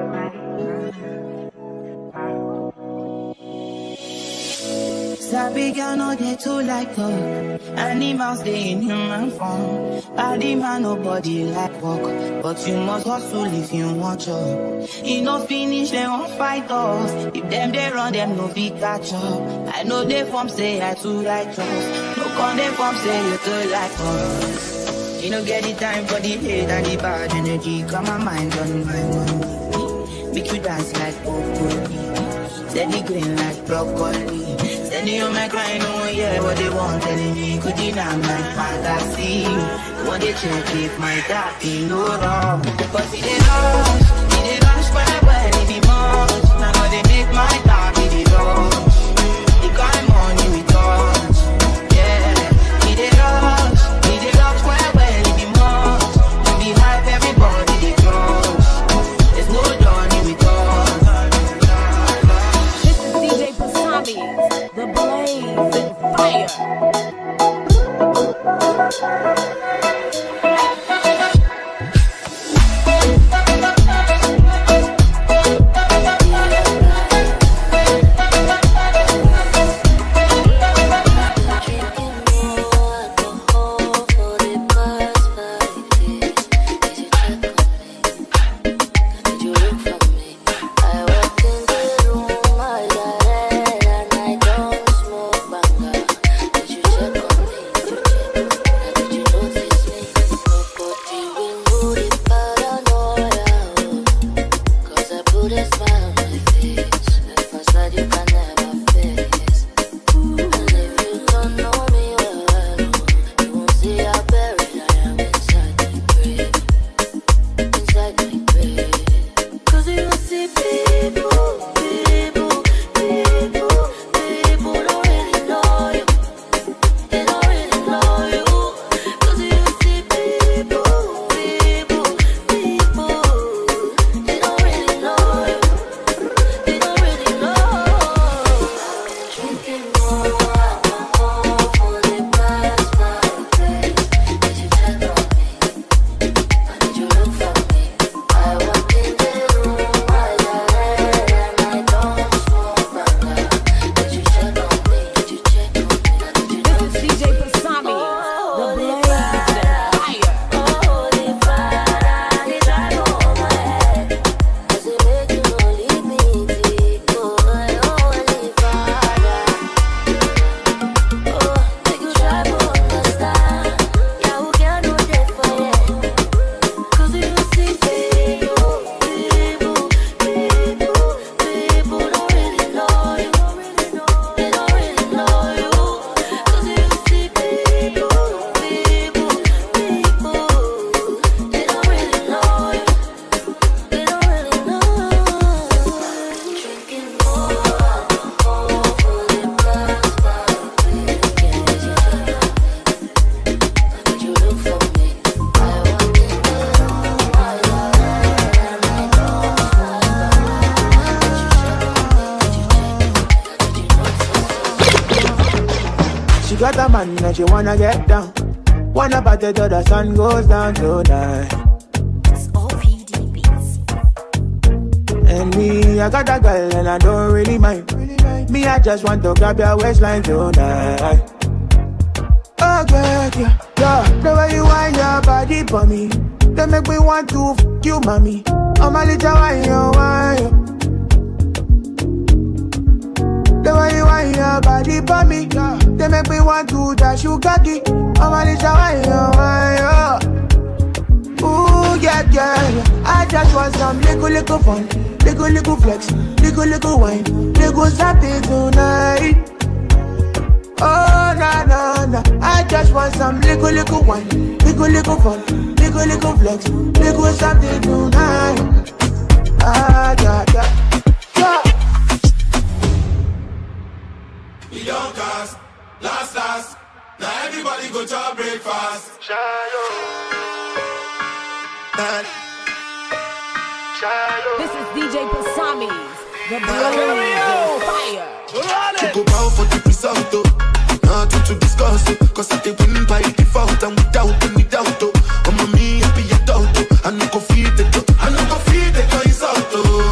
Sabi girl no dey too like talk. Animals dey in human form. Body man nobody like work, but you must hustle if you want job. You no finish they won't fight us. If them they run them no fit catch up. I know they form say I too like trust. No con they form say you too like us. You no get the time for the hate and the bad energy. Got my mind on my money. Make you dance like broccoli. Steady green like broccoli. Steady on my grind, oh yeah, what they want telling me. Could deny my fantasy. Want they check if my daddy no wrong. But see they rush well, it be much. Now they make my daddy the rush. The kind money we touch, yeah. They rush well, it be much. We be hype, everybody they crush. There's no journey we touch. DJ Pasami, the blaze and fire. Got a man and she wanna get down. Wanna party till the sun goes down tonight. It's OPD beats. And me, I got a girl and I don't really mind. Me, I just want to grab your waistline tonight. Oh God, yeah. The way you wind your body for me, they make me want to f you, mommy. Oh my little wine, you wine. The way you wind your body for me, they make me want to dash you cocky. Oh my little wine, you wine. Ooh, yeah, yeah. I just want some little fun, little flex, little wine, little something tonight. Oh, na, na, na. I just want some little wine, little fun, little flex, little something tonight. Ah, yeah, yeah. We don't cast, last. Now everybody go to breakfast. This is DJ Pasami's The Blaze and Fire. You go bow for the result, nothing to discuss, cause I take win by default and without any doubt. I'm a me happy adult, I no go feed the insult.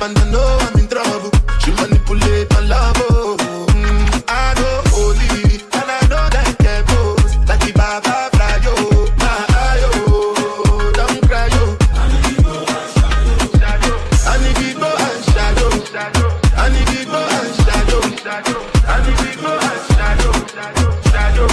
and I know I'm in trouble. She manipulate my love, oh. I know holy, and I know that devils like the Baba Frayo. My ayo, don't cry, yo. And if you go and shadow, and if you go and shadow, and if you go and shadow, and if you go and shadow, shadow.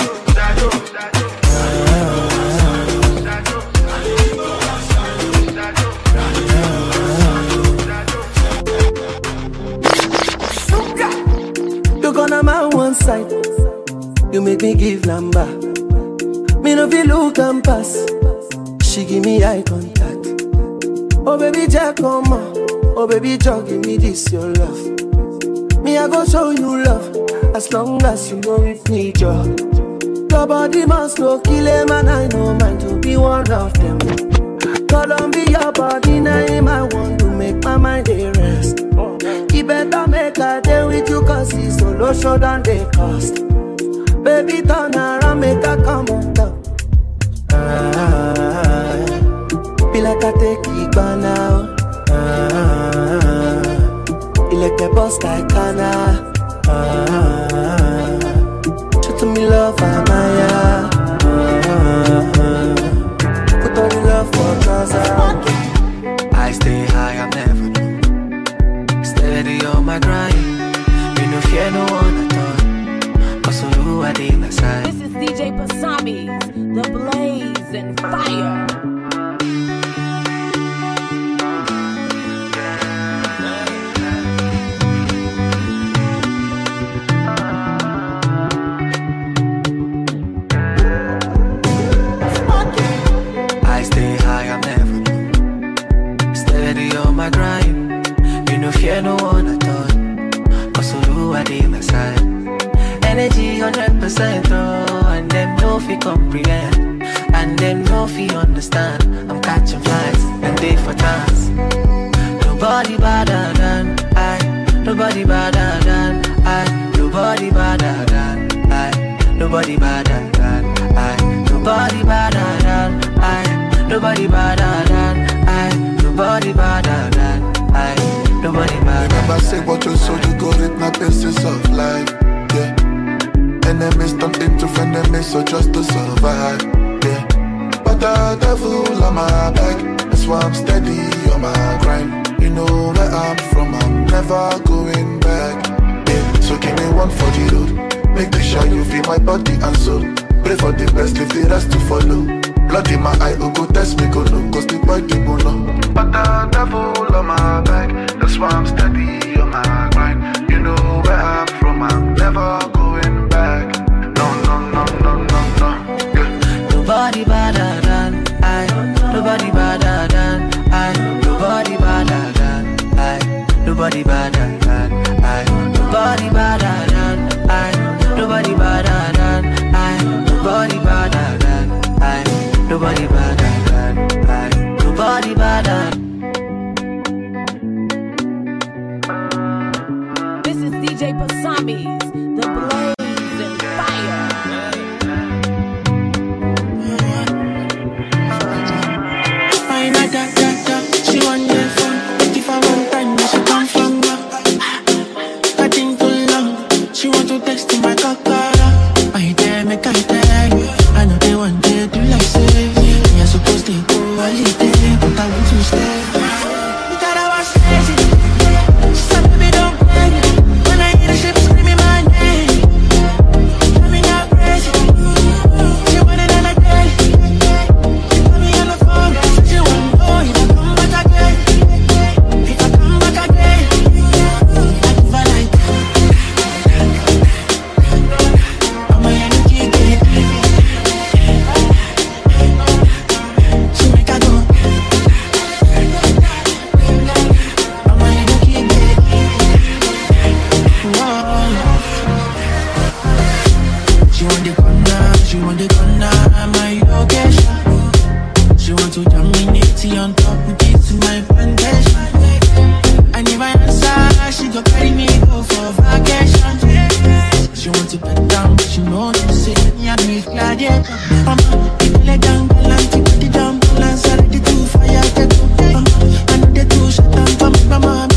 On my one side, you make me give number. Me no feel look and pass. She give me eye contact. Oh baby, Jack, come on. Oh baby, Jack, give me this your love. Me I go show you love as long as you know it need you. Your body must go kill him, and I know mine to be one of them. Columbia body name I want to make my mind a rest. You better make a day with you, cause it's solo show than they cost. Baby, turn around, make a come on top. Be like I take it by now. You like the boss like Kana. Show to me love, Amaya. Put all the love for trouser. I stay high, I'm never low. Steady on my grind. You no fear no one at all. Cause you are the my side. This is DJ Pasami, the blaze and fire. I stay high, I'm never low. Steady on my grind. You no fear no one at all. Cause you are the my side. Energy 100% oh, and them no fi comprehend, and them no fi understand. I'm catching flights and they for dance. Nobody better than I. Nobody better than I. Nobody better than I. Nobody better than I. Nobody better than I. Nobody better than I. Nobody better than I. Nobody better. Never say what you saw, you go read my pieces of life. Yeah. Enemies turn into frenemies, so just to survive, yeah. But the devil on my back, that's why I'm steady on my grind. You know where I'm from, I'm never going back, yeah. So give me one for the road, make sure you feel my body and soul. Pray for the best, leave the rest to follow. Blood in my eye, go test me, go no, cause the boy they go no. But the devil on my back, that's why I'm steady on my grind. You know where I'm from, I'm never going back. No, yeah. Nobody better than I. Nobody better than I. Nobody better than I. Nobody better than I. Nobody better than I. Nobody better than I. Nobody better than I. Nobody better than I. Nobody better. This is DJ Pasami, the blaze and fire. She want the phone. If I want time, she come from her. I think too long. She want to text in my kakara. I dare make I tell you. I know they want to do like say. You're supposed to go holiday, but I want to stay. You thought I was crazy. She said baby don't play. When I hear the shit screaming my name, tell me not crazy. She wanted all I did. She put me on the phone. Said she want to know if I come back again. If I come back again, I give her like I'm a young kid. She make her go. I'm a young kid. She want the corner, my location. She want to dominate on top with it to my plantation. I never answer, she go carry me go for vacation. She want to put down, but she know to say me and me gladiator. People let down, balance, keep the jump, balance, ready to fire, take up. I know they too shut down for me, mama.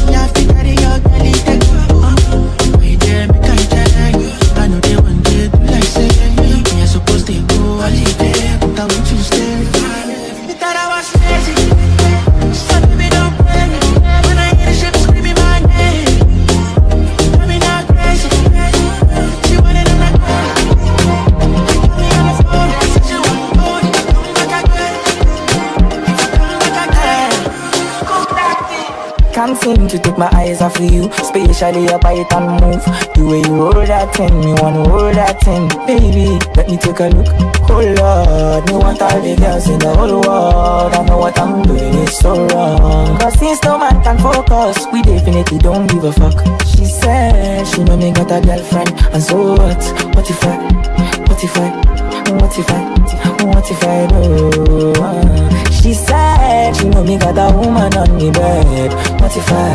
crazy. So baby, don't play me. When I hear the shit screaming my name, drive me not crazy. She want it on my phone. Call me on the phone. Said she want to hold it. Like I Can't seem to take my eyes off of you, especially your bite and move. The way you roll that thing, me wanna roll that thing. Baby, let me take a look. Oh Lord, me want all the girls in the whole world. I know what I'm doing is so wrong. Cause since no man can focus, we definitely don't give a fuck. She said she know me got a girlfriend, and so what? What if I do? She said she know me got a woman on me bed. What if I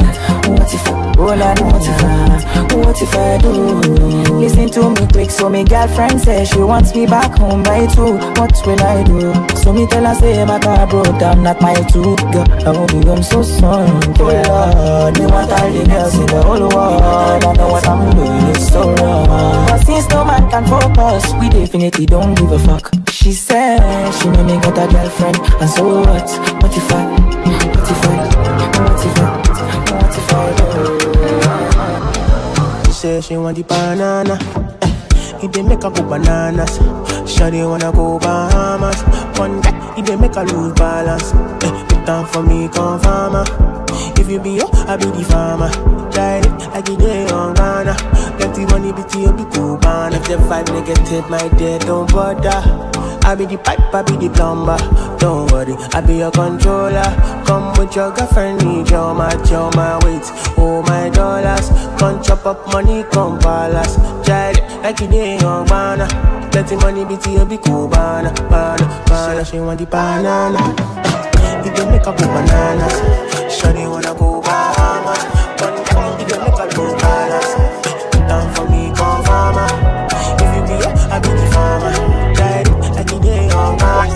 do? Listen to me quick, so me girlfriend says she wants me back home by 2. What will I do? So me tell her say my car broke down, not my 2. Girl, I won't be home so soon. Oh Lord, me want all the girls in the whole world. I know what I'm doing is so wrong. But since no man can focus, we definitely don't give a fuck. She said she know me got a girlfriend, and so what? What if I do? She said she want the banana. If they make her go bananas, shawty wanna go Bahamas. One day, if they make her lose balance, put down for me, come farmer. If you be yo, I be the farmer. Tried it, I get it on Ghana. Plenty money, be to be cool, man. If the vibe negative, my dear, don't bother. I be the pipe, I be the plumber. Don't worry, I be your controller. Come with your girlfriend, need your match, your my weight, oh my dollars. Come chop up money, come palace. Tried it, like you did on Ghana. Plenty money, be to be cool, banana. She want the banana. If they make her go bananas, shawty wanna go Bahamas. If they make her go bananas, down for me, come farmer. If you be up, I be the farmer. Tried it, like you did on Ghana.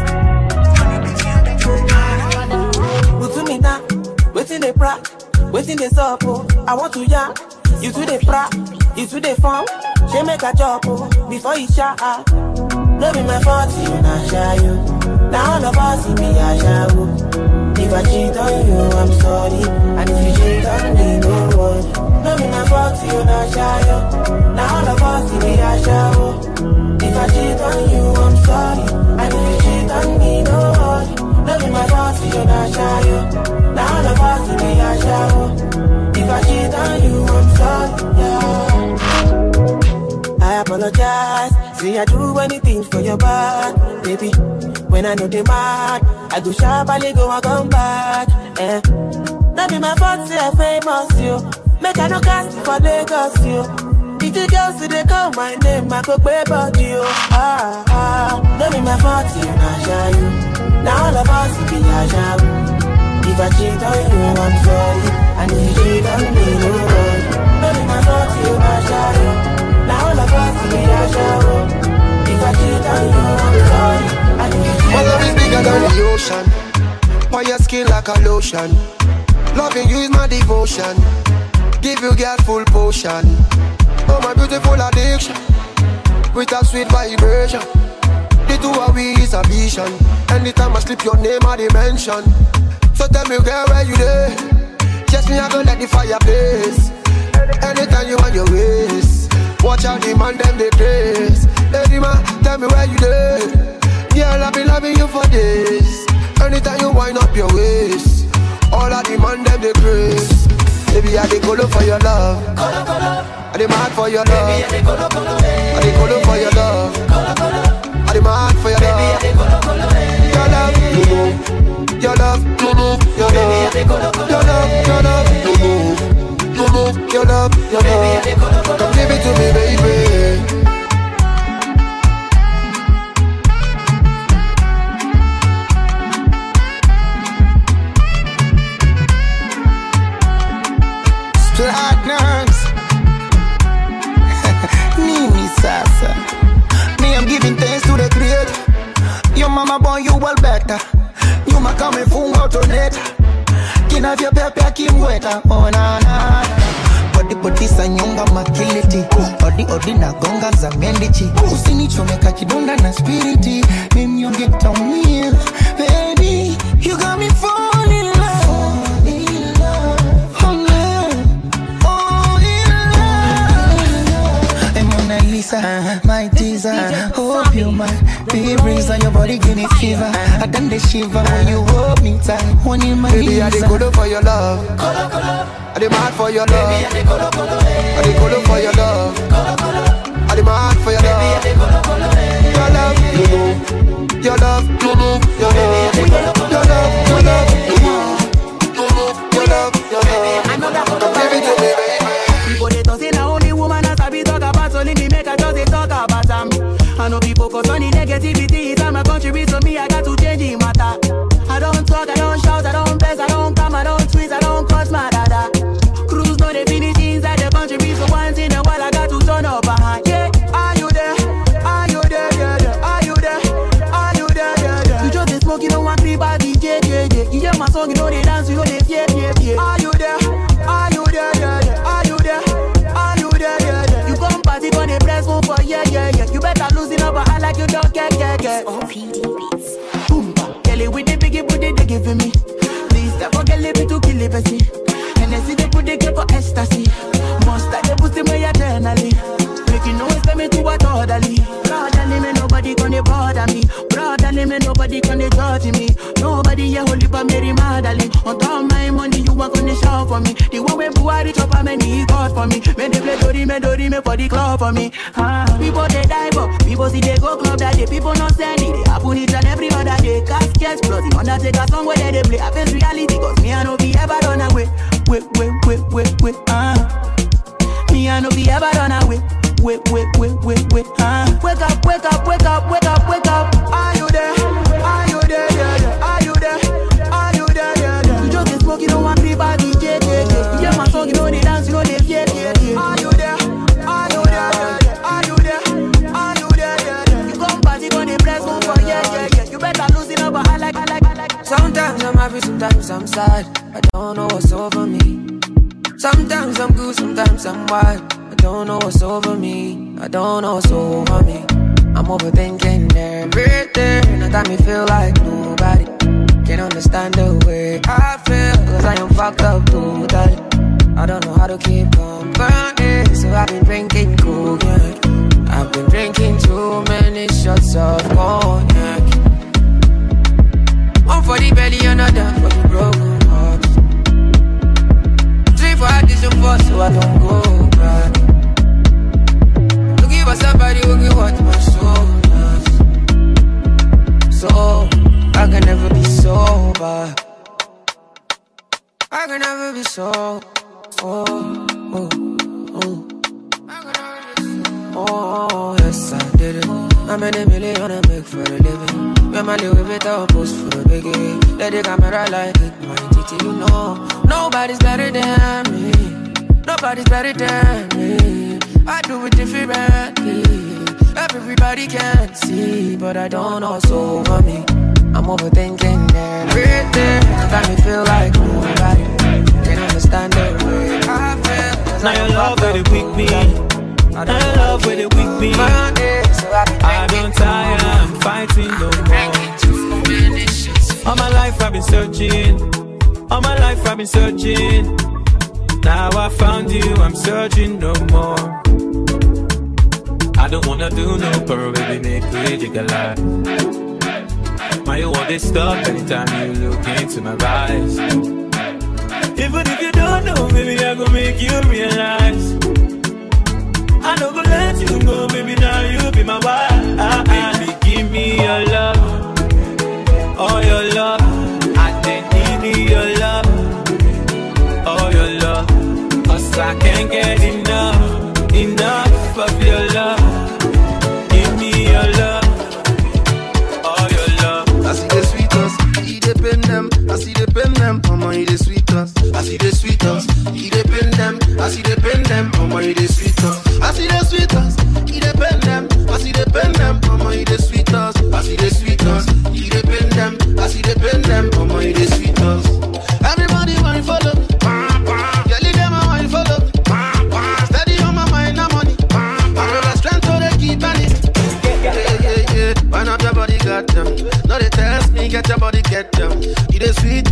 But to me now, waiting they pra, waiting they sup, oh. I want to ya, you to the pra, you to the farm. She make a job, oh, before you shot. No be my fault, you not shy you. Now all of us, be a shower. If I cheat on you, I'm sorry. And if you cheat on me, no worry. No be my fault, you not shy you. Now all of us, be a shower. If I cheat on you, I'm sorry. And if you cheat on me, no worry. No be my fault, you not shy you. Now all of us, be a shower. If I cheat on you, I'm sorry, yeah. I apologize. See, I do anything for your back, baby. When I know they mad, I go sharply go and come back. That be my fault, say I famous, you. Make I no cast for Lagos, you. If the girls see they call my name, I go pay about you. That be my fault, you not shy you. Now all of us be a shy. If I cheat on you, I'm sorry. And if you cheat on me, no worry. That be my fault, you not shy you. Now all of us be a shower. If I cheat on you, I'm sorry. And if you cheat my love is bigger than the ocean. Why your skin like a lotion? Loving you is my devotion. Give you girl full potion. Oh my beautiful addiction. With a sweet vibration. The two of we is a vision. Anytime I slip your name I dimension. So tell me girl where you there. Just me I go let the fire blaze. Anytime you want your waist. Watch out the man them they praise. Lady man, tell me where you there. Girl, I've been loving you for days. Anytime you wind up your waist. All of the man them they praise. Baby, I dey colo for your love. I dey mad for your love. I dey colo for your love. I dey mad for your love. Your love, you know. Your love, you know. Your love, your love, your love, you know. You know, your love, your love. Come give it to me, baby. Platinums. Nini Sasa. Me, I'm giving thanks to the Creator. Your mama born you well better. You ma come and fungo to net. Kina vya pepe kimweta. Oh na na. Body sa nyonga makiliti. Odi na gonga za mendichi. Usinichomeka kidonda na spiriti. Mimi yongeta umia. Baby, You got me falling in love. My teaser, hope you might be reason your body give me fever. I done the shiver when you hold me tight. One in my baby, I dey go for your love. I dey mad for your love. I dey go for your love. I dey mad for your love. Your love, you know. Your love, you know. Your love, your love, your love, your love, your love. I know that for the give it to me, baby. People they talk say na only woman as I be talk about, only me make I just they talk about them. I know people focus on the negativity, it's my country, so me I got to change the matter. I don't talk, I don't shout, I don't best, I don't come, I don't twist, I don't cause my dada. Cruise no they finish inside the country, so once in a while I got to turn up behind. Yeah, are you there? Are you there? Yeah, yeah. Are you there? Are you there? Yeah, yeah. You just smoke, you don't want three body, yeah, yeah, yeah. You hear my song, you know they dance, you know they yeah, yeah, yeah. Are you there? Are you there? Yeah, yeah. Are you there? Are you there? Yeah, yeah. You come party on the press move for yeah, yeah, yeah. You better loosen up, but I like you don't get. OPD beats. Boom, Kelly with the biggie booty they giving me. Please stop forget me to kill it, Bessie. And I see they put the for ecstasy. Most of the pussy my adrenaline. Making noise for me to what orderly. Brotherly me nobody gonna bother me. Brotherly me nobody gonna judge me. Nobody here hold you for Mary Magdalene. On top of my money you want gonna shout for me. The one way Buhari chop a man he got for me. Men they play Dori me for the club for me. People they dive up. People see they go club that day. People not send it. They happen each and every other day. Caskets exploding. Undertaker song where they play. I face reality cause me I no be ever run away. Wait. Me I no be ever run away. Wait. Wake up. Are you there? Are you there? Yeah, yeah. Are you there? Are you there? Yeah, yeah. You just smoke, you don't want three body, yeah. You hear my song, you know they dance, you know they yeah. Are you there? Are you there? Yeah, yeah. Are you there? Are you there? Yeah, yeah. You come party on the press move for yeah. You better loosen up, but I like. Sometimes I'm happy, sometimes I'm sad. I don't know what's over me. Sometimes I'm good, sometimes I'm wild. I don't know what's over me. I don't know what's over me. I'm overthinking everything. That got me feel like nobody can understand the way I feel. Cause I am fucked up totally. I don't know how to keep company. So I've been drinking cognac. I've been drinking too many shots of cognac. One for the belly, another for the broken heart. 3 for addition 4 so I don't go back. Looking for somebody who can watch my shoulders. So I can never be sober. I can never be sober. Oh, yes I did it. I'm in a million I make for a living. When my little bit I'll post for the biggie. Let the camera like it, my titty, you know. Nobody's better than me. Nobody's better than me. I do it differently. Everybody can see, but I don't know what's over me. I'm overthinking everything. Got me feel like nobody can understand the way I feel. Now your love with it weak me. Now your love with it weak me. I don't tire, I'm fighting no more. All my life I've been searching. All my life I've been searching. Now I found you, I'm searching no more. I don't wanna do no pearl, baby, make me jiggle like. My you want this stuff anytime you look into my eyes. Even if you don't know, baby, I gon' make you realize. I don't go let you go, baby, now you be my wife. Baby, give me your love, all your love. I then need your love, all your love. Cause I can't get enough of your love. Give me your love, all your love. I see the sweetest, he dey pen them. I see the pen them, mama, he dey sweetest. I see the sweetest, he dey pen them. I see the pen them, mama, he dey sweetest. I see the sweetest, he dey pen them. I see the pen them, mama, he dey sweetest. I see the sweetest, he dey pen them. I see the pen them, mama, he dey sweetest. Everybody want to follow me. Yeah, leave them a want to follow me. Steady on my mind, I'm money. I know the strength so they keep on it. Yeah. Why not your body got them? No, they test me, get your body, get them. You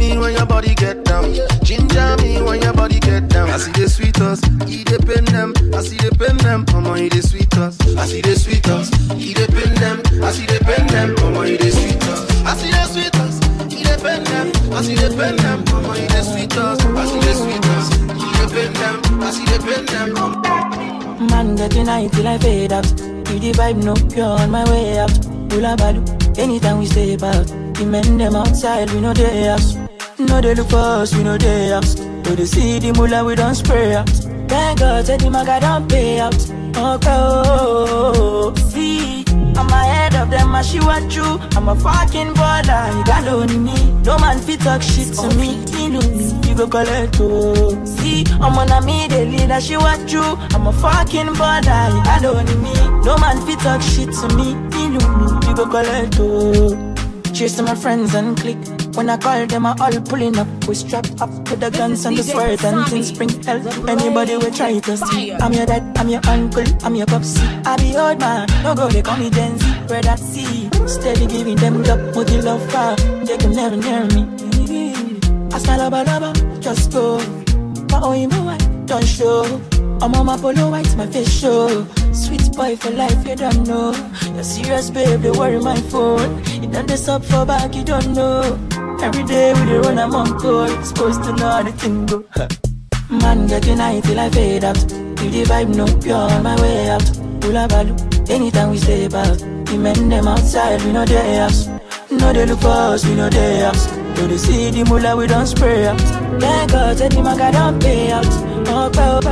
me when your body get down. Ginger me when your body get down. I see the sweet us, he dey pen them. I see the pen them, mama he dey sweet us. I see the sweet us, he dey pen them. I see the pen them, mama he dey sweet us. I see the sweet us, he dey pen them. I see the pen them, mama he dey sweet us. I see the sweet us, he dey pen them. I see the pen them. Man, get tonight till I fade out. You the vibe, no pure on my way out. Hula balu, anytime we step out. The men them outside, we know they house. No they look for us, we know they house. So they see the mullah, we don't spray out. Thank God, said the maga don't pay out. Okay, see, I'm ahead of them, she want you. I'm a fucking baller, you got only me. No man fit talk shit to me. You go collect, oh. See, I'm on a me, the leader, she want you. I'm a fucking baller, you got only me. No man fit talk shit to me. You go collect, oh. Cheers to my friends and click. When I call them, I all pulling up. We strapped up with the guns and the sword and things spring hell. Anybody will try to see. I'm your dad, I'm your uncle, I'm your popsy. I be old man, no go, they call me Gen Z. Where that see, steady giving them up with the love fire. They can never near me. I smell a just go. My own boy, don't show. I'm on my polo white, my face show. Sweet boy for life, you don't know. You're serious, babe, they worry my phone. You done this up for back, you don't know. Every day we dey run, I'm on call. Supposed to know how the thing go. Man, get tonight till I fade out. You the vibe, no pure on my way out. Hula balu, anytime we step out. The men them outside, we know they house. No they look for us, we know they house. So they see the mullah, we don't spray out. Thank God, said the maga don't pay out. Oh,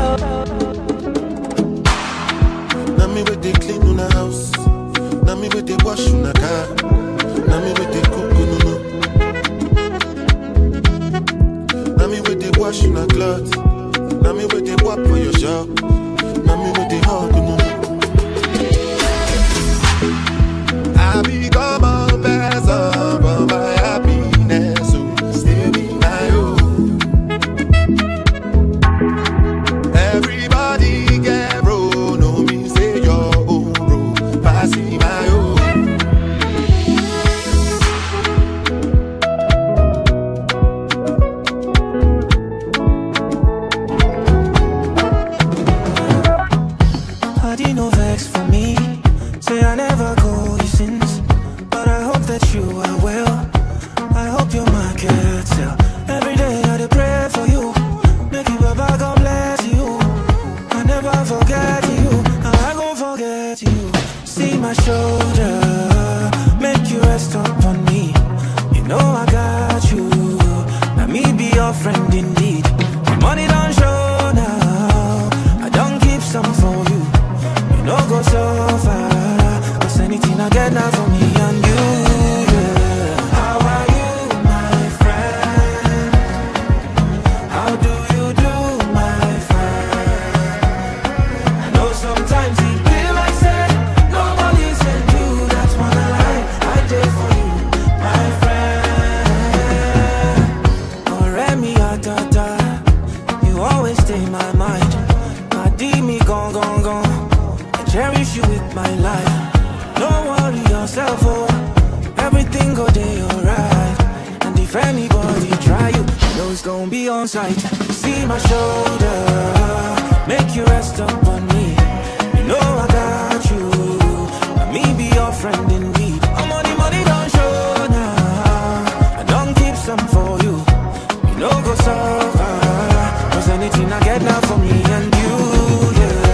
now me with the clean on the house. Now me with the wash on the car. Now me with the cook on the now me with the wash on the clothes. Now me with the walk for your shop. Now me with the hug on the I become a person for my happiness. So stay be my own. Everybody get bro. No me say your own bro. Pass me my own. I did no vex for me. Say I never call you since, but I hope that you are well. I hope your market sell. Every day I dey pray for you. Make you Baba God bless you. I never forget you. I gon' forget you. See my shoulder, make you rest up on me. You know I got you. Now me be your friend indeed. The money don't show now. I don't keep some for you. You know go so far. Cause anything I get now for me and you, yeah. How are you, my friend? How do you do, my friend? I know sometimes it feel like say nobody's can do. That's one lie I did for you, my friend. Oh, Remy, you always stay in my mind. My D me gone. I cherish you with my life. Don't worry yourself, oh. Everything go day alright. And if anybody try you, know it's gonna be on sight. See my shoulder, make you rest up on me. You know I got you. Let me be your friend indeed. I'm on the money don't show now. I don't keep some for you. You know go so far. Cause anything I get now for me and you, yeah.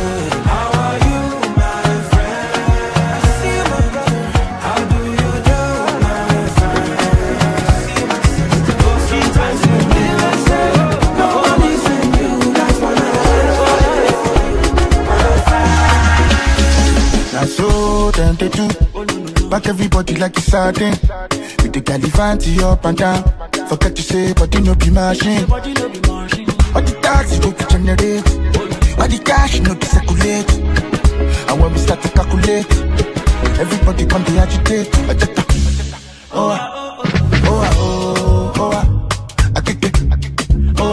So tempted to back everybody like a sardine. With the Galifanti up and down. Forget to say, but you know be machine. All the taxi go to generate. All the cash no be circulate. And when we start to calculate, everybody come to agitate. Oh, I kick it. Oh,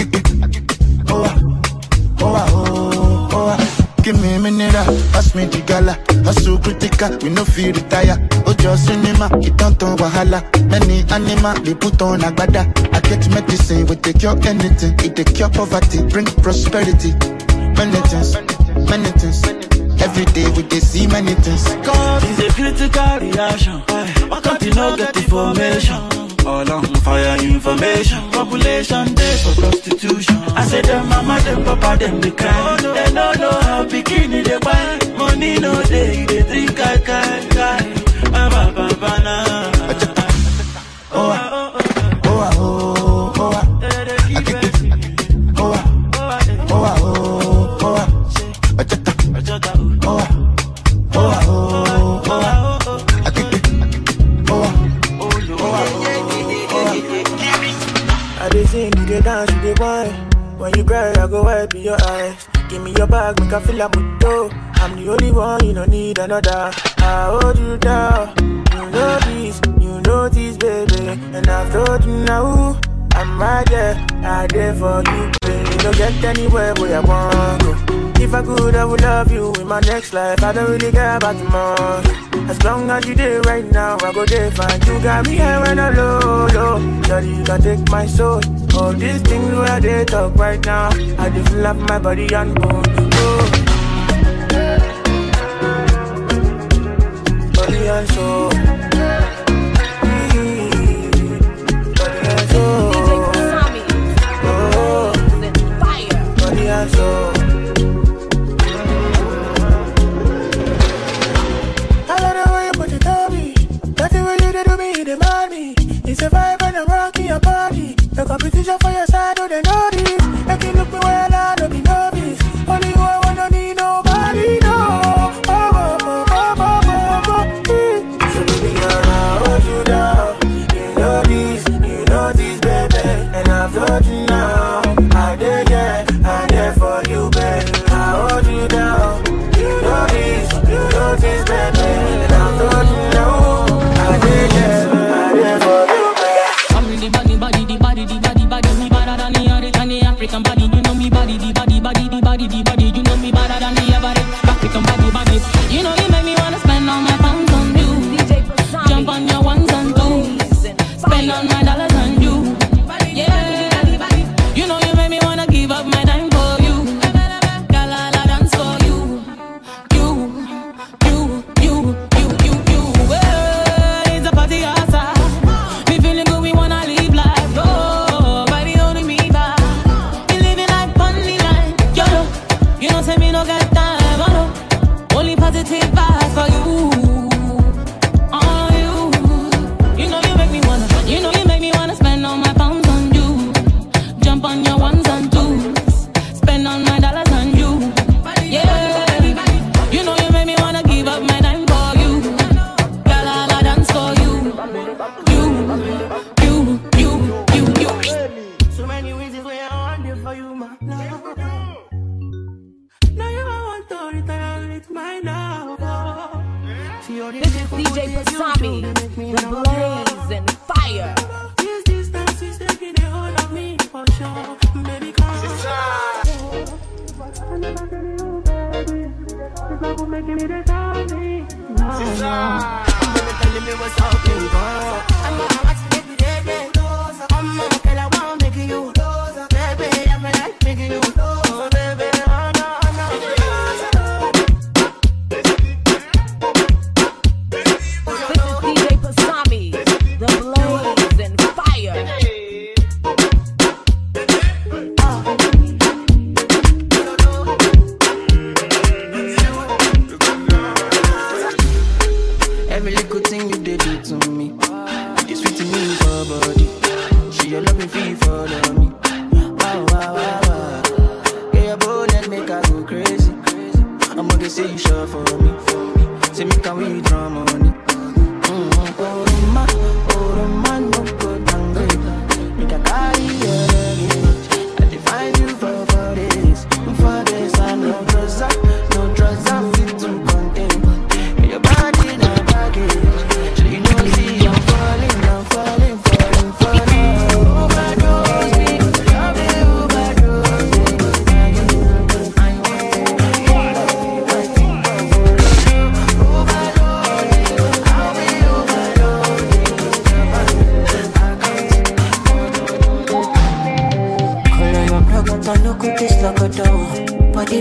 give me a minute, pass me the gas. gala. Hustle critical, we no feel retire. Ojo cinema, it don't turn wahala. Many animal, they put on agbada. I get medicine, we take cure anything. It take cure poverty, bring prosperity. Many things. Every day we dey see many things. Cause it's a critical reaction. Why can't you not get information? All on fire information. Population day for prostitution. I say them mama, them papa, them they cry. They don't know how bikini they buy. Money no day, they drink kai. I dey sing, you dey dance, you dey whine. When you cry, I go wipe your eyes. Give me your bag, make I feel like dough. I'm the only one, you don't need another. I hold you down, you know this, baby. And I've told you now, I'm right there, I there for you, baby. Don't get anywhere where I want to. If I could, I would love you in my next life. I don't really care about tomorrow. As long as you there right now, I go there fine. You got me here when I'm low. Daddy, you can take my soul. All these things where they talk right now, I just feel up my body and bone. Body and soul. Body and soul. DJ Kusami. Oh, fire. Body and soul. It's a vibe and I'm rocking your body. The competition for your side, oh, they know this. Make you look me well, I don't be novice. Only you, I want, don't need nobody, no. So baby girl, I hold you down. You know this, baby. And I've told you now, I dare for you, baby. I hold you down. You know this, baby. And I've told you now, I dare for you. African body, you know me body, the body, you know me better than the average African body. You know you make me wanna spend all my pounds on you. Jump on your ones and twos, spend all my dollars on you. Yeah, you know you make me wanna give up my time for you. Girl, I'll dance for you. You. Well, it's a party outside. We feeling good, we wanna live life. Oh, baby, only me back. You know, say me no got time, I know. Only positive vibes for you. You know you make me wanna spend all my pounds on you. Jump on your ones and twos, spend all my dollars on you. Yeah, you know you make me wanna give up my time for you. Girl, I'll dance for you. You. So many reasons why I want it for you, man. This is DJ Pasami, the blaze and fire. This distance is taking a hold of me for sure. Baby, come on. It's making me the zombie. Baby, telling me what's up, baby, girl. I'm gonna watch it every day, I'm gonna kill, I wanna make you. Baby, I feel like making you. Oh, baby, oh, no. The blaze and fire. Every little thing you did do to me, you sweet to me for body. She your love me free for me. Wow. Yeah, your bullet make her go crazy. I'm gonna say you sure for me. Say me can we draw money. Oh, man, no good and great. Make a carry your luggage. I define you for days. For days, I no trust, I fit to contain. Your body, no baggage. So you know, see, I'm falling. Overdose me, overdose me.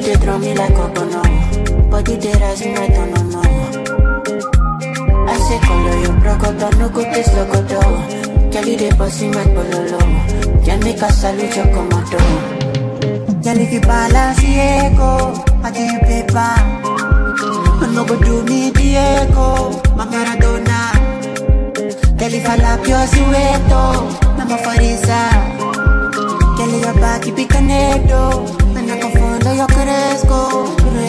they throw me like a bono. Body they rising right on no more. I say color you broke up, no go taste logo. Kelly they bossy my pololo. Can make a salute your commando. Girl, if you balance the echo, I give you paper. I'm no go do me the echo, my Maradona. Girl, if I lap your sueto, I'm a farisa. Girl, your back, you be connecto. And I can follow your cresco.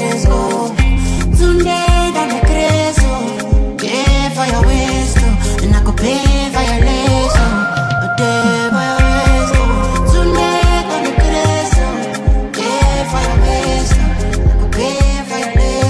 Today, that me cresco. Yeah, for your waist, and I could pay for your lace. A day for your waist. Today, that me cresco. Yeah, for your waist, I could pay for your lace.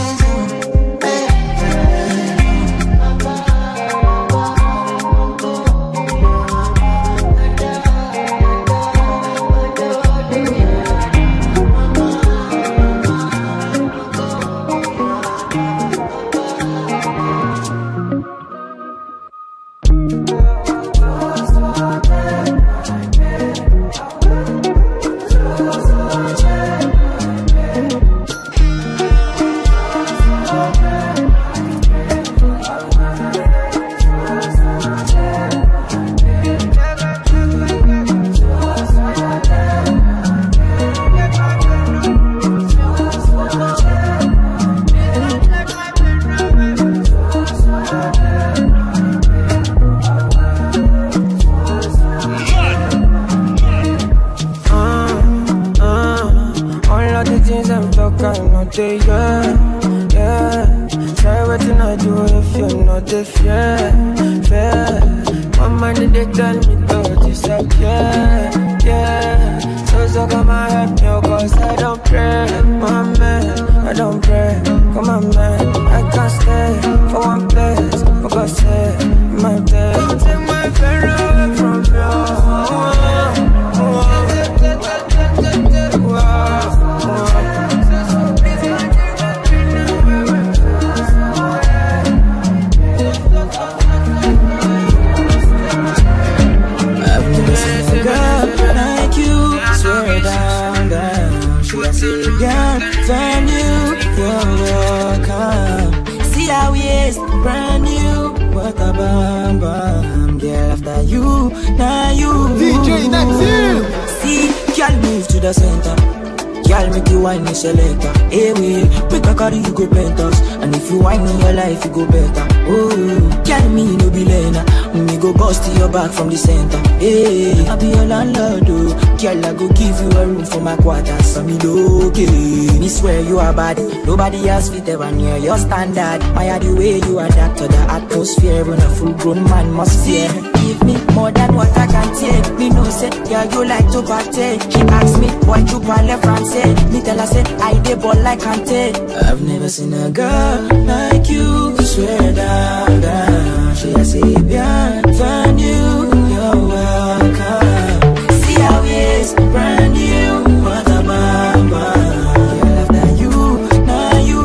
Selector, hey we make a carry you go penthouse. And if you whine in your life, you go better. Oh, carry me no be lena. Me go bust to your back from the center. Hey, I be your landlord, oh. Girl, I go give you a room for my quarters. So me okay. Me swear you are bad. Nobody else fit ever near your standard. My the way you adapt to the atmosphere. When a full grown man must fear. Give me more than what I can take. Me no say, yeah, you like to party. She asked me, why you parle français? Me tell her, say, I dey ball like Kante. I've never seen a girl like you. Swear down, down. She a say, bien, find you, you're welcome. See how it is, brand new. What a bamba. Girl, after you, now you.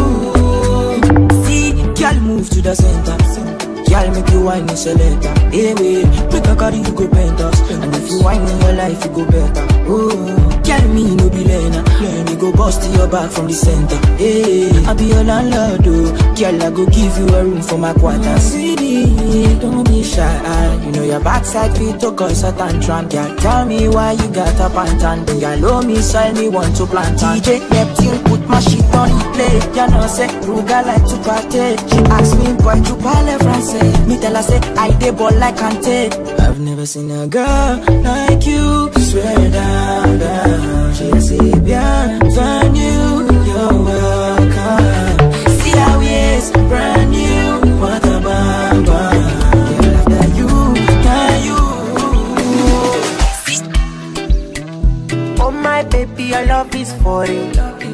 See, girl, move to the center. Girl, make you whine in selector. Hey, wait, make a carry you go penthouse. And if you whine in your life, you go better. Oh, girl, me no be lena. Me go bust to your back from the center. Hey, I be your landlord, oh. Girl, I go give you a room for my quarters. Don't be shy, you know your backside fit to cause a tantrum. Girl, tell me why you got a pantan. Girl, oh me, soil me want to plant. DJ Neptune put my shit on the plate. You know say, Ruga like to party. She asked me, boy, you parle français? Me tell her say, I dey ball like Kante. I've never seen a girl like you. Swear down, down. She say, bien, find you, you're welcome. See how it is, brand new. What a bamba. Girl, after you, now you. Oh my baby, your love is for you.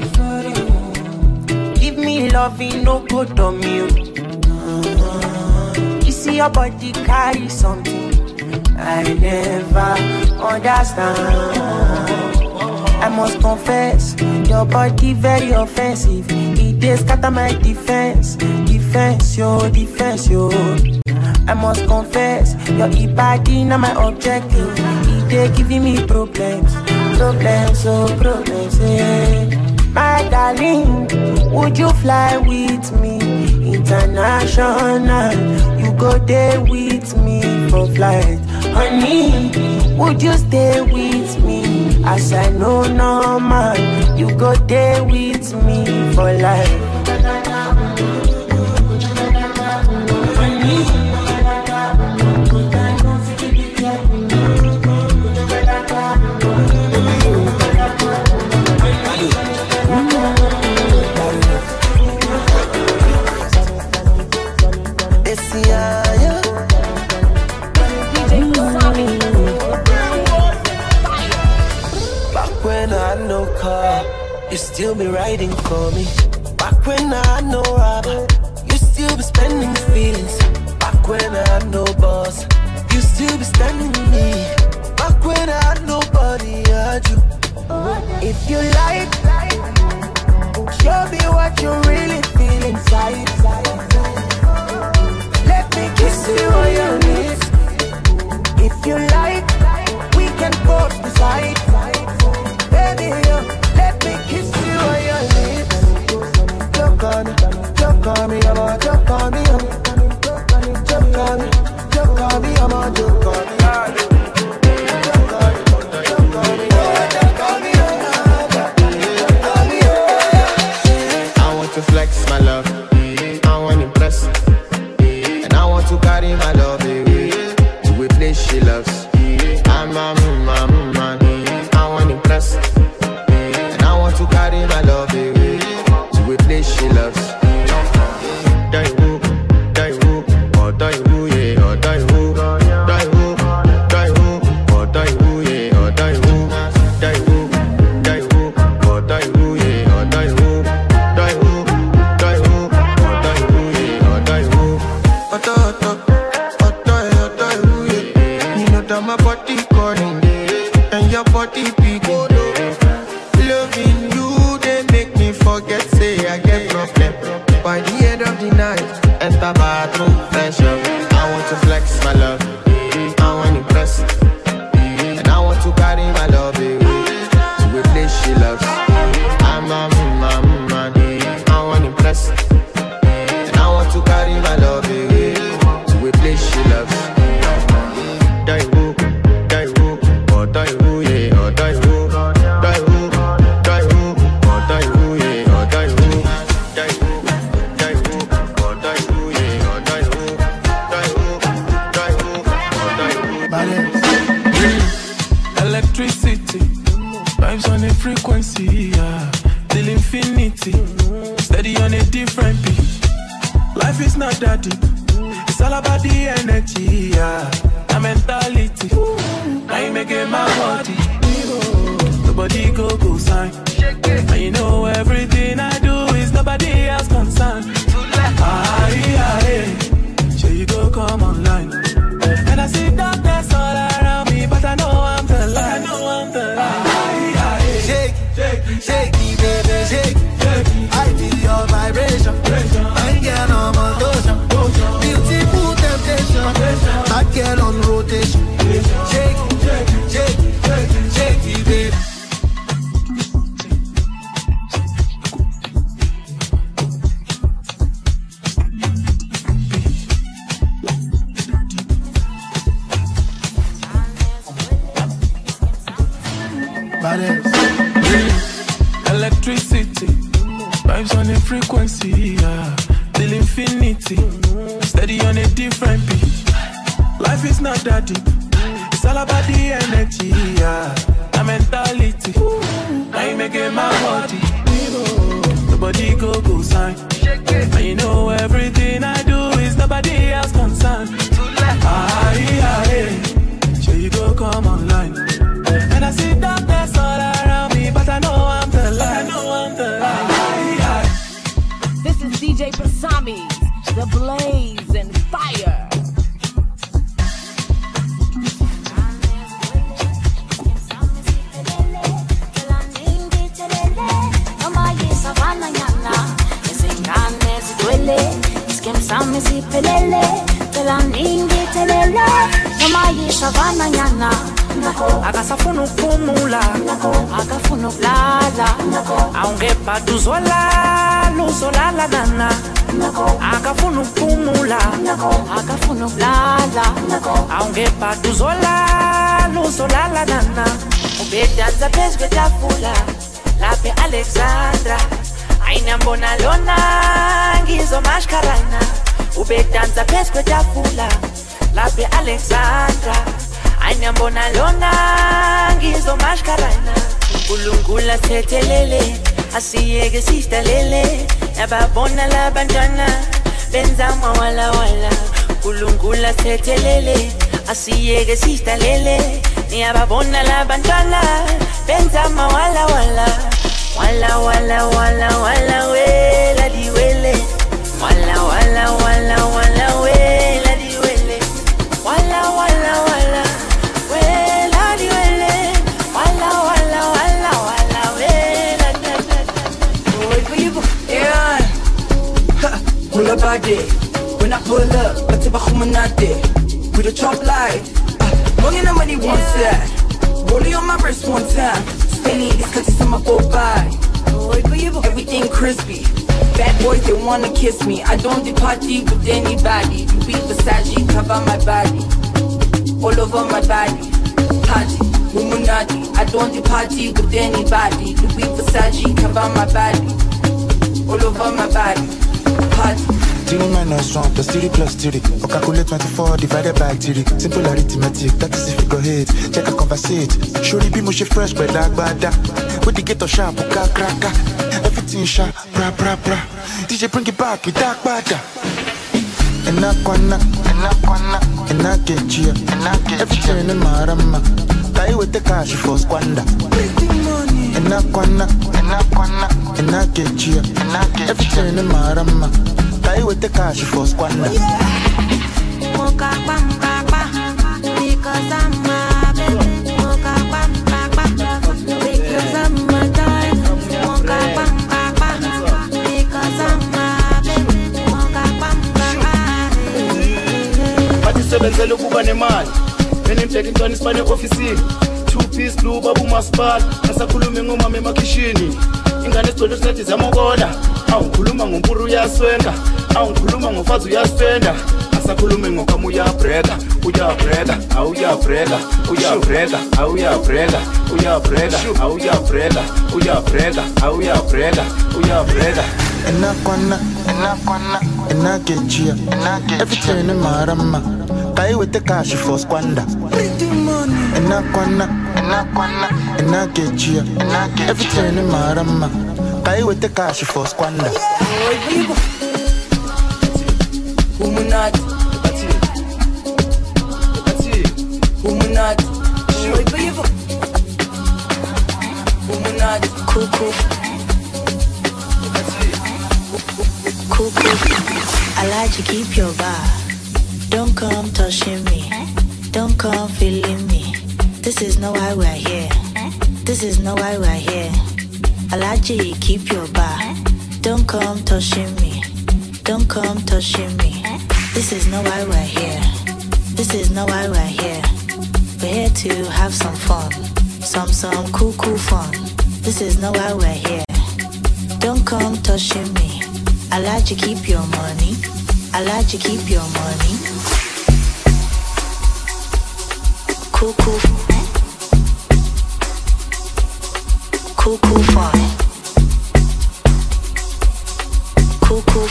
Give me loving, no go to mute. See your body carry something I never understand. I must confess, your body very offensive. It is scatter my defense, defense, yo. I must confess, your body not my objective. It is giving me problems, yeah. My darling, would you fly with me? International, you go there with me for flight. Honey, would you stay with me? As I know normal, you go there with me for life. You still be riding for me. Back when I had no rubber, you still be spending feelings. Back when I had no boss, you still be standing with me. Back when I had nobody, I had you. If you like, show me what you really feel inside. Let me kiss you on your lips. If you like, we can both decide. Baby, let me kiss you on your lips. Choke on me, I'm a choke on me, choke on me, choke on me, I'm a choke on me. I want to flex my love, I want to impress, and I want to carry my love away to a place she loves. I'm a man, I want to impress, and I want to carry my love away to a place she loves. Electricity, vibes on a frequency, yeah. Till infinity, steady on a different beat. Life is not that deep, it's all about the energy, yeah. The mentality, I make it my body. The body go sign, and you know everything I do is nobody else concerned. Sure you go come online, and I see darkness all around me, but I know I'm the light. This is DJ Pasami, the blaze and fire. Savannah, akasafuna ukuphumula, akafuna ukulala, awungebhadi uzolala, uzolala nana, akafuna ukuphumula, akafuna ukulala, awungebhadi uzolala, uzolala nana, ubedansa phezu kwetafula lapha e-Alexandra, ayinambona lona ngizomashkarana, ubedansa phezu kwetafula lapha e-Alexandra, ayinambona lona ngizomashkarana, uNkulunkulu asithethelele, asiyeke sidalele, nababona labantwana benza mawala wala, uNkulunkulu asithethelele, asiyeke sidalele, niyababona labantwana benza mawala wala, wala wala wala wala wela diwele, wala wala wala wala wela diwele, wala wala wala wela diwele, wala wala wala wala wela diwele. Yeah, pull up body. When I pull up, but if I'm not there, with a chop light, money no money one side, rolling on my wrist one time, spinning these cookies on my go by. Everything crispy. Bad boys, they wanna kiss me. I don't do party with anybody. You be Versace, cover my body, all over my body. Party, Illuminati. I don't do party with anybody. You be Versace, cover my body, all over my body. Party. 3 minus 1 plus 3 plus 3. Or calculate 24 divided by 3. Simple arithmetic, that is if you go hit. Check a conversate. Surely be mushy fresh, but dark bada. With the ghetto sharp, cracker. Everything sharp, bra. DJ bring it back with dark bada. Enakwana, enakechia, everything in marama. Die with the cash for squander. Enakwana, enakechia, everything in marama. Die with the cash for squander. Mocha because I'm my baby. Mocha because I'm my time. Mocha because I'm my baby. Mocha Batisebenzela ukuba nemali. Benimteka intwana isibane office. 2-piece blue babu masipala. Asakhuluma ngomama emakhishini. Ingane esicolo sinethi zamokola. Awukhuluma ngompuru uyaswenga, awukhuluma ngofazi uyaspenda, asakhulume ngokwami uyabreka, awuyabreka, awuyabreka. Enakwana, enakechia, everything in marama. Die with the cash for squander. Enakwana, enakechia, everything in marama. Die with the cash for squander. Illuminati. Cuckoo. I like to keep your vibe. Don't come touching me. Don't come feeling me. This is not why we're here. This is not why we're here. I like to keep your vibe. Don't come touching me. Don't come touching me. This is not why we're here. This is not why we're here. We're here to have some fun. Some cool fun. This is not why we're here. Don't come touching me. I like to keep your money. I like to keep your money. Cool fun. Cool.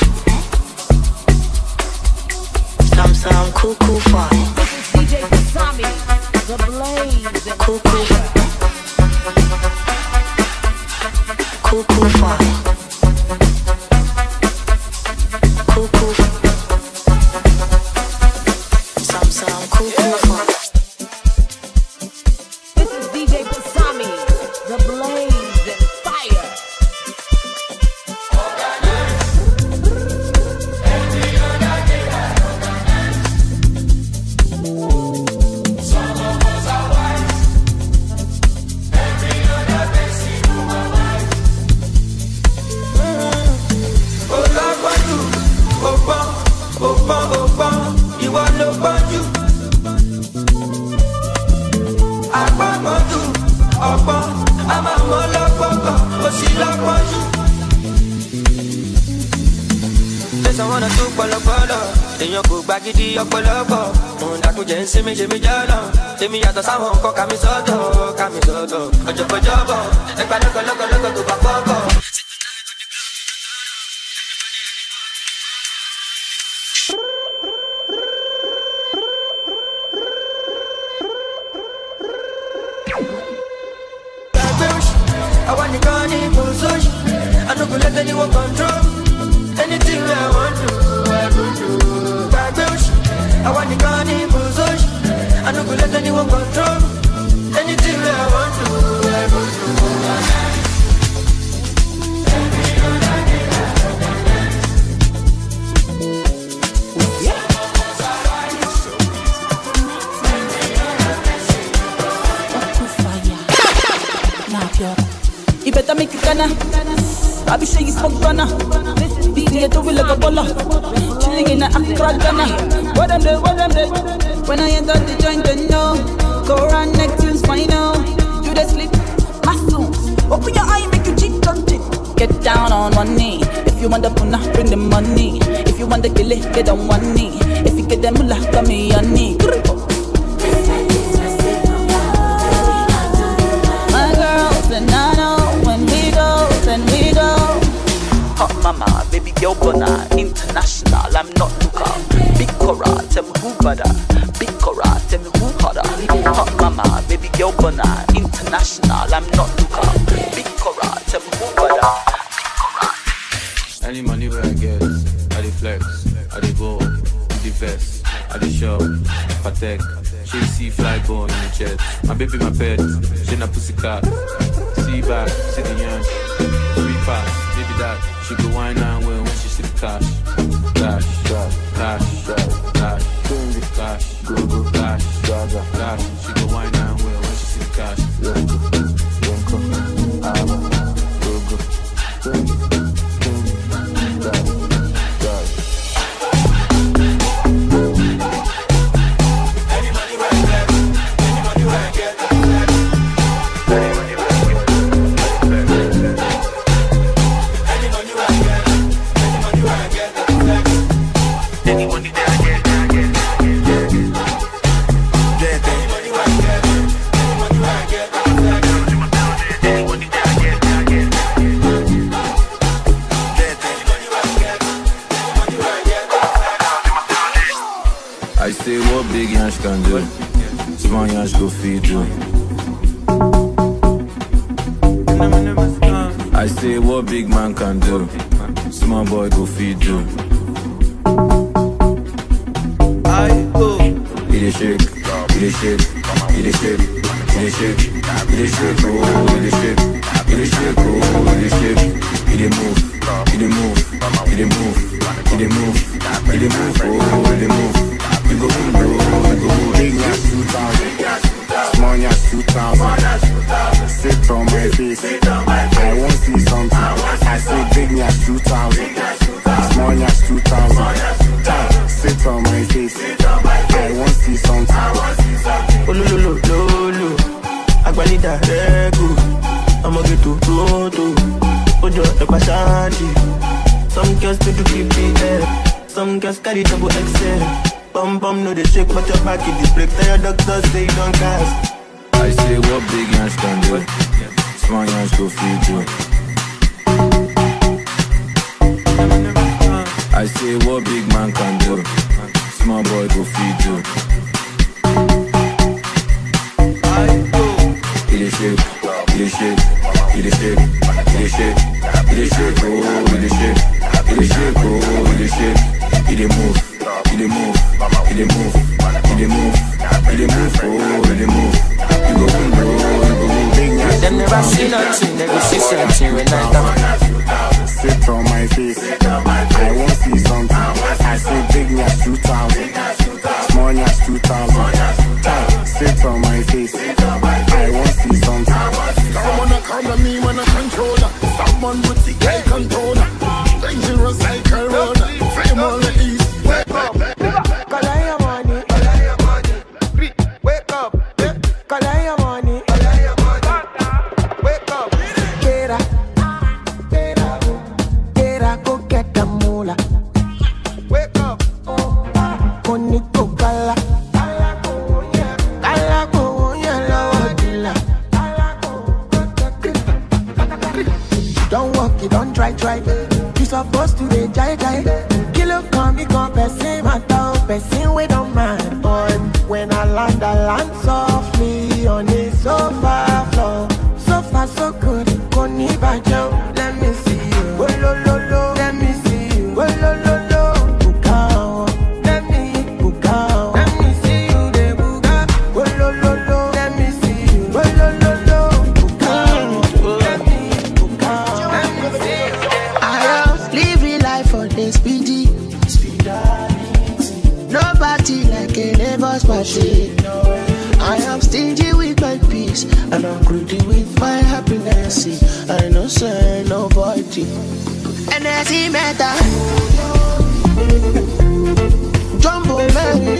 Some cool fun. DJ Pasami, the blaze. Cool fun. Cool. Some cool fun. This is DJ Pasami, the blaze and fire. tó pọ̀lọpọ̀lọ. Èèyàn kò gbá gidi ọ̀pọ̀lọpọ̀. Òun dàkún jẹ́ ń ṣe méje jọ́lọ̀. Èmi yàtọ̀ sáwọn nǹkan kàmí sọ́tọ̀. Ọjọ́bọ̀, ẹgbà lọ́kọ̀lọ́kọ̀ tó bá fọ́kọ̀. I want the gun in position. I don't go let anyone control anything I want to. I want the gun in position. I don't go let anyone control anything I want to. You better make it gonna. I be sure you smoke gonna. DJ do it like a baller. Chilling in the Accra Ghana. What them do? When I enter the joint, they know. Go around next tunes final. You the sleep, muscles. Open your eye, make you cheek touching. Get down on one knee. If you want the puna, bring the money. If you want the kill it, get on one knee. If you get them mullah, come me on knee. My girls and I know. Then we go. Hot mama, baby girl bona. International, I'm not Luca. Big Cora, tell me who better. Big Cora, tell me who harder. Hot mama, baby girl bona. International, I'm not Luca. Big Cora, tell me who better. Any money where I get, I dey flex, I dey go, the vest, I dey shop, Patek, she see fly go on the jet. My baby, my pet, she na pussycat. See back, see the young, sweet pass, baby that. She go wine and well when she see the cash. Cash, cash, cash, cash, cash, go, cash, cash. She go wine and well when she see the cash. I say what big Yansh can do, small Yansh go feed you. I say what big man can do, small boy go feed you. It is shake, it is shake, it is shake, it is shake, it is shake, oh, it is shake, it is shake, oh, it is shake, it is move, it is move, it is move, it is move, it is move, oh, it is move. We go boom, bro, we go boom. Big Yansh 2000, small Yansh 2000. Sit on my face, I won't see something. I say big Yansh 2000, small Yansh 2000. Sit on my face, I won't see something. Oh lo lo lo lo, Agbalida regu, I'ma get to Toto, Ojo the Pashanti. Some girls do keep it, some girls carry double XL. Bum bum no they shake but your back in the break. Tell your doctor say you don't cast. I say what big Yansh can do, small Yansh go feed you. I say what big man can do, small boy go feed you. It is shake, it is shake, it is shake, it is shake, it is shake, oh, it is shake, it is shake, oh, it is shake, it is move. It move, it move, it move, it move, oh, it move. You go boom, bro, you go boom. Them never see nothing, they go see something when I talk. Sit on my face, I won't see something. I say big Yansh 2000, small Yansh 2000. Sit on my face, I won't see something. Someone call me when I controller. Someone with the gay controller. Dangerous like Corona, frame on the east. Wake up, Kalaya money, wake up, Kalaya money, wake up, get up, go get the moolah. Koniko kala. Kala ko yellow dilla. Don't walk, you don't try. You supposed to be jai. Kilo come, person, matter, person we don't mind. But when I land softly on the sofa floor. So far so good, Koni Bajo. Let me see you. Oh lo lo lo, let me see you. Oh lo lo lo, Bukao. Let me Bukao. Let me see you, de Buga. Oh lo lo lo, let me see you. Oh lo lo lo, Bukao. Let me Bukao. Let me see you. I am living life for the speedy. Nobody like a neighbor's party. I am stingy with my peace, and I'm greedy with my happiness. I know say nobody. And as he matter, Jumbo Mary,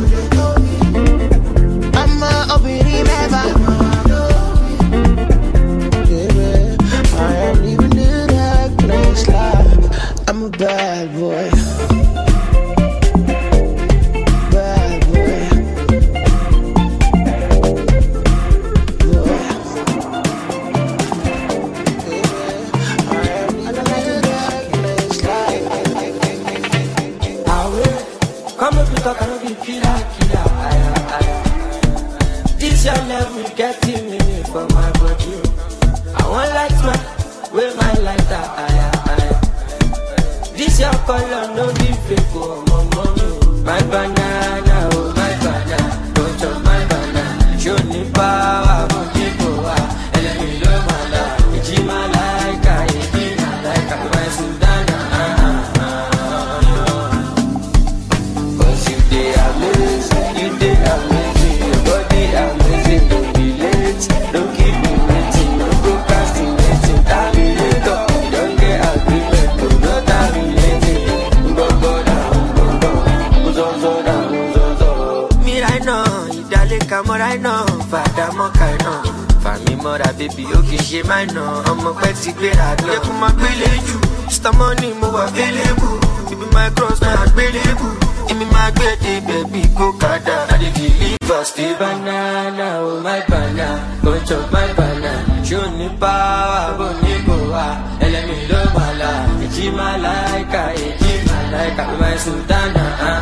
I'm a opening ever. I am living the darkness life. I'm a bad boy. This your love will get me for my body. I want light man with my lighter. This your color no be fake oh mommy. My banana oh my banana, don't chop my banana. Show me power, but people are. Let me love my love. It's my like my Sudana. Cause you dey amazing, your body amazing. Don't be late, don't keep me waiting, no procrastinating. Terminator, you don't get agreement, no terminating. Me right now, idale kamo right now, fada mo kai now. Fami mora baby, okay she mine now. I'm a pet secret, I do. Yeah, come on, you. Mr. Money, mo available. Baby, my cross, my available. Give me my baby, go kada. I did deliver, stay banana, oh my banana. Go chop my banana. Show me power, boni boa. Let me love my life. It's my like, my Sudana.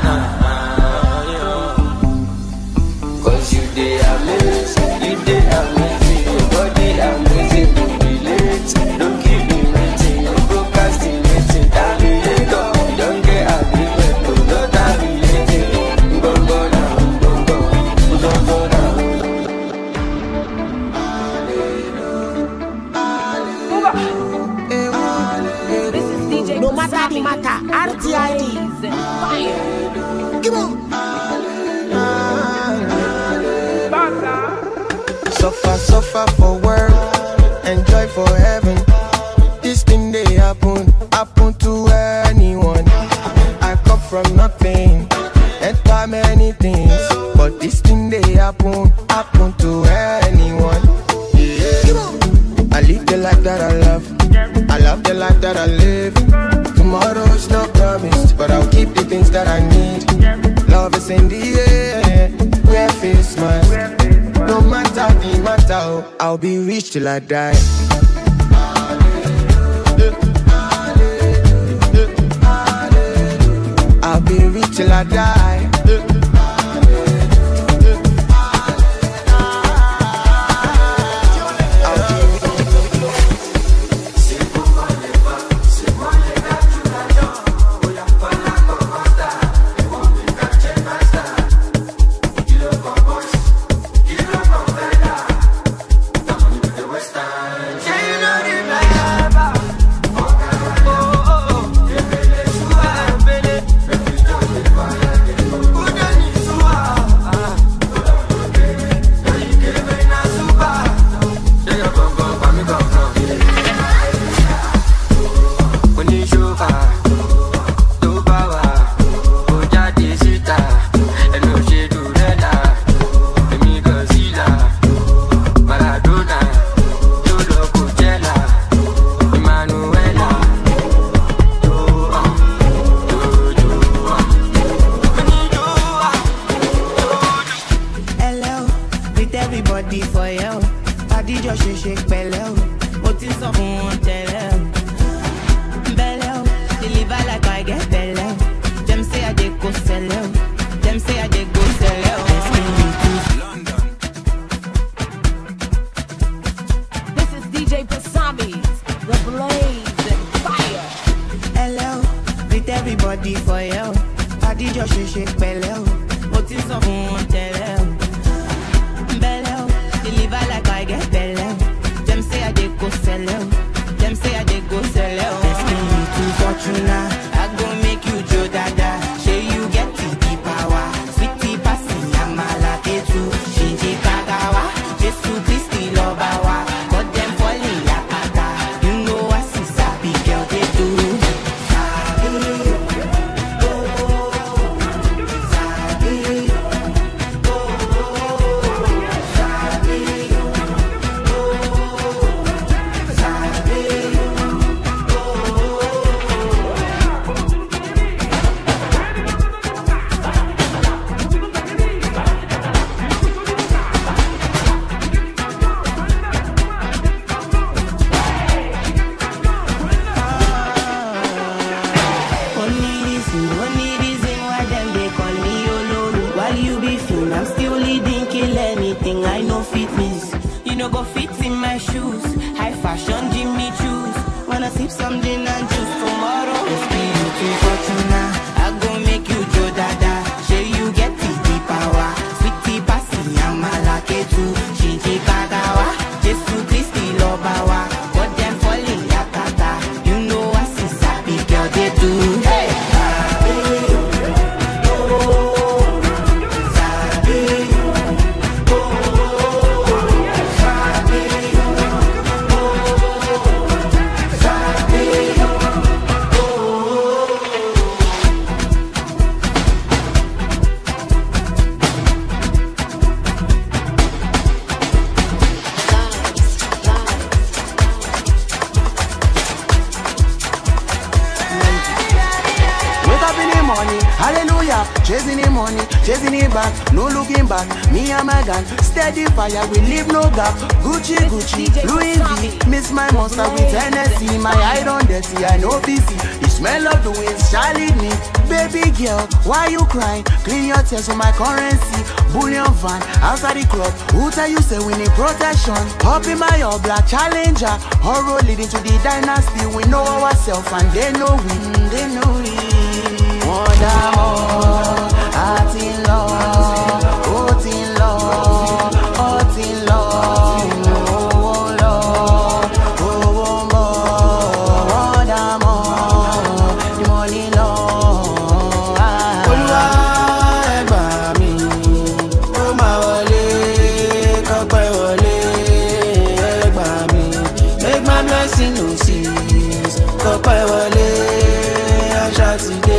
Cause you dey amazing, your body amazing. Don't be late, don't keep me waiting, no procrastinating. Terminator, you don't get agreement, no terminating. Bongo down. This is DJ No matter the matter, RTID. Fire. Come on. Suffer for work, enjoy for heaven. This thing they happen to anyone. I come from nothing, enter many things, but this thing they happen to anyone. I live the life that I love the life that I live. Tomorrow's not promised, but I'll keep the things that I need. Love is in the air, wear face mask. No matter the matter, I'll be rich till I die. I'll be rich till I die. Who ṣe ṣe pẹ̀lẹ́ o, mo ti sọ fún wọn tẹ́lẹ̀ o. Bẹ̀lẹ̀ o, deliver like I get bẹ̀lẹ̀ o. Them say I dey go sell o, them say I dey go sell o. This is DJ Pasami's The Blaze and Fire. Hello, greet everybody for you. Party just ṣe pẹ̀lẹ́ o, mo ti sọ fún wọn tẹ́lẹ̀ o. Bẹ̀lẹ̀ o, deliver like I get bẹ̀lẹ̀ o. Them say I dey go sell o, them say I dey go sell o. Best me to Fortuna, I go make you Joe Dada. Say you get the power, sweetie passy amala ketu, shinji kagawa, Jesu Christi lobawa, but them falling yakata. You know I see sabi girl they do. Only reason why them they call me Ololu. While you be fin, I'm still leading, kill anything I know fit miss. You know go fit in my shoes, high fashion Jimmy choose. Wanna sip something and choose tomorrow. It's be you to Fortuna, I go make you Joe Dada. Say you get the power, sweetie passy amala ketu, shinji kagawa, Jesu Christi lobawa, but them falling yakata. You know I see sabi girl they do. Hey. Hallelujah, chasing the money, chasing it back, no looking back. Me and my gun, steady fire, we leave no gap. Gucci, Gucci, Louis V, miss my monster with Hennessy. My eye on dirty, I know busy. The smell of the winds shall lead me. Baby girl, why you crying? Clean your tears with my currency. Bullion van, outside the club. Who tell you say we need protection? Up in my all black challenger. Horror leading to the dynasty. We know ourselves and they know we. They know we. More than more, heart in love, heart in love, heart in love. Oh Lord, oh more than more, the money love. Olúwa ẹ gbà mí, ó máa wọlé, kọ́pẹ́ wọlé, ẹ gbà mí. Make my blessing no cease, kọ́pẹ́ wọlé, àṣà ti dé.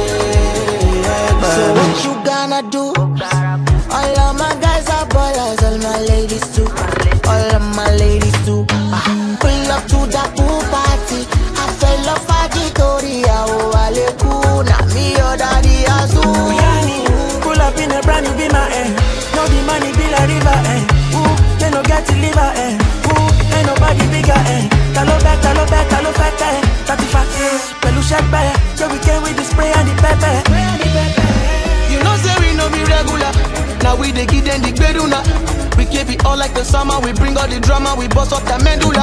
So what you gonna do? All of my guys are ballers, all my ladies too. All of my ladies too. Pull up to the pool party. I fell off at the Toria. Oh, Alekuna, me or daddy Azu. Pull up in a brand new be my end. No be money be like river end. Ooh, they no get to liver end. Ooh, ain't nobody bigger end. Talo fat end. 35 pelu shake bae. Yeah, we came with the spray and the pepper. You know say we no be regular. Now we dey give them the beduna. We keep it all like the summer. We bring all the drama. We bust up the medulla.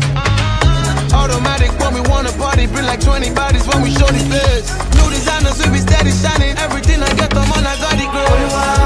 Automatic when we wanna party. Bring like 20 bodies when we show the face. New designers we be steady shining. Everything I get them on I got it girl.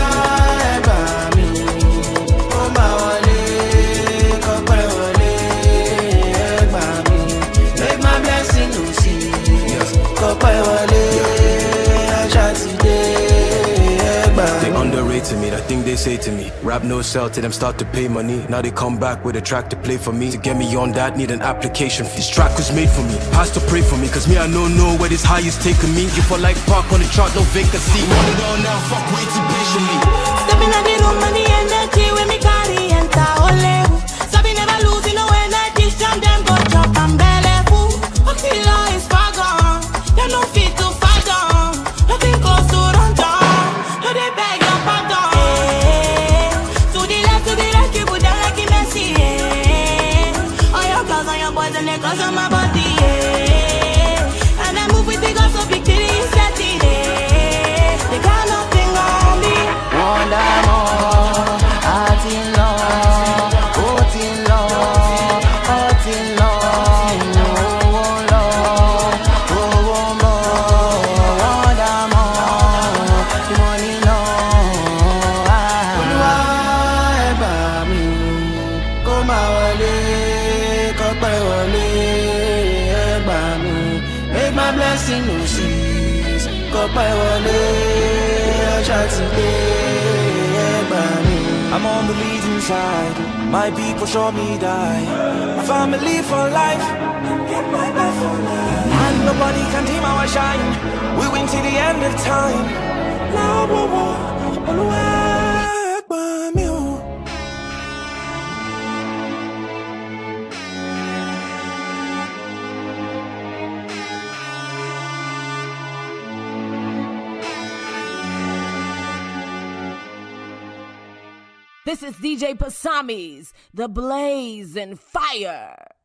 Make my blessing no cease. Kọ́pẹ́ wọlé, àṣà ti dé. They underrated me, that thing they say to me. Rap no sell till them start to pay money. Now they come back with a track to play for me. To get me on that, need an application fee. This track was made for me, pastor pray for me. Cause me I don't know where this high is taking me. You for like park on the chart, no vacancy. Want it all now, fuck waiting patiently. Stepping at the room and the energy when me carry enter ole. So we never losing no energy. Strong them go chop and belly full. Oxyla is far gone. You no fit to fight down. Nothing close to run down. No they beg your pardon. To the left, you put down like a Messi. my way, I try to get by me. I'm on the losing side. My people show me die. My family for life. And nobody can dim our shine. We win till the end of time. This is DJ Pasami's The Blaze and Fire.